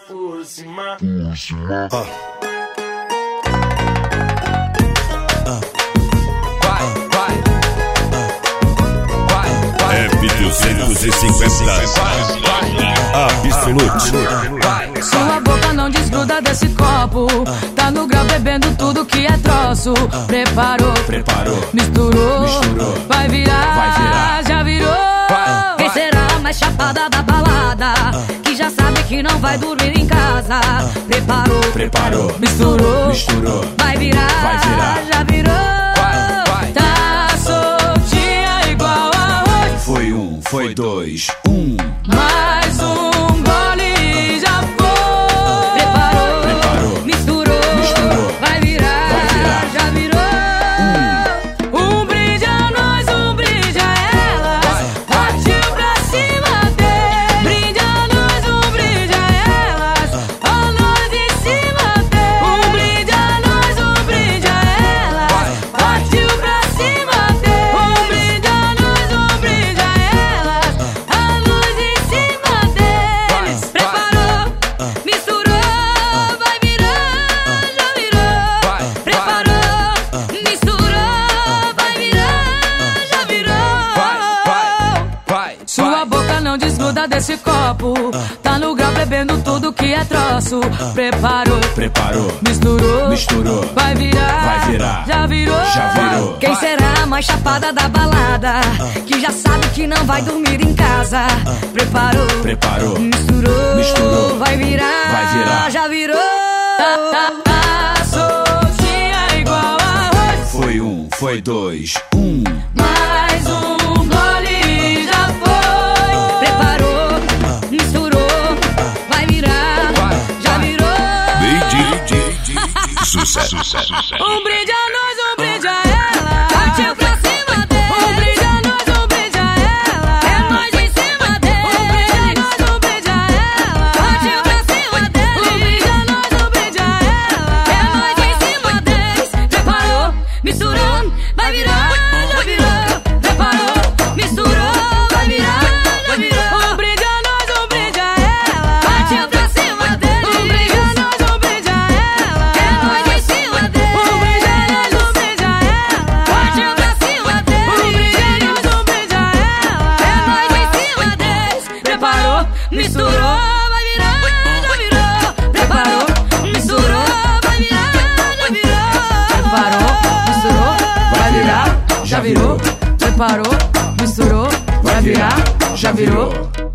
por cima. F250 Absolute. Sua boca não desgruda desse copo. Tá no grau bebendo tudo que é troço. Preparou, misturou, vai virar, já virou. Quem será a mais chapada da balada? Que já sabe que não vai dormir em casa. Preparou, misturou, vai virar, já virou. Tá soltinha igual a hoje. Foi um, foi dois, Mais um gole já foi. Preparou, misturou, vai virar, já virou. Um brinde a nós, um brinde a elas. Partiu pra cima dele. Brinde a nós, um brinde a elas. A nós em cima dele. Um brinde a nós, um brinde a elas. Partiu pra cima dele. Um brinde a nós, um brinde a elas. A luz em cima deles. Preparou, misturou, vai virar, já virou. Preparou, misturou, vai virar, já virou. Sua boca não desgruda desse copo. Tá no grau bebendo tudo que é troço. Preparou, misturou, vai virar, já virou. Quem será a mais chapada da balada? Que já sabe que não vai dormir em casa. Preparou, misturou, vai virar, já virou. Tá soltinha igual a hoje. foi um, foi dois, Mais um gole já foi. Preparou, misturou, vai virar, já virou. Sucesso. Um brinde a nós, um brinde a ela. Partiu pra cima dele. Um brinde a nós, um brinde a ela. É nós em cima dele. Um brinde a nós, um brinde a ela. Partiu pra cima dele. Um brinde a nós, um brinde a ela. É nós em cima deles. Preparou, misturou, vai virar, já virou. Preparou, misturou, vai virar, já virou. Um brinde a nós, um brinde a ela. Partiu pra cima dele. Um brinde a nós, um brinde a ela. É nós em cima dele. Um brinde a nós, um brinde a ela. Partiu pra cima dele. Um brinde a nós, um brinde a ela. É nós em cima deles. Preparou, misturou, vai virar, já virou. Preparou, misturou, vai virar, já virou. Preparou, misturou, vai virar, já virou. Preparou, misturou, vai virar, já virou.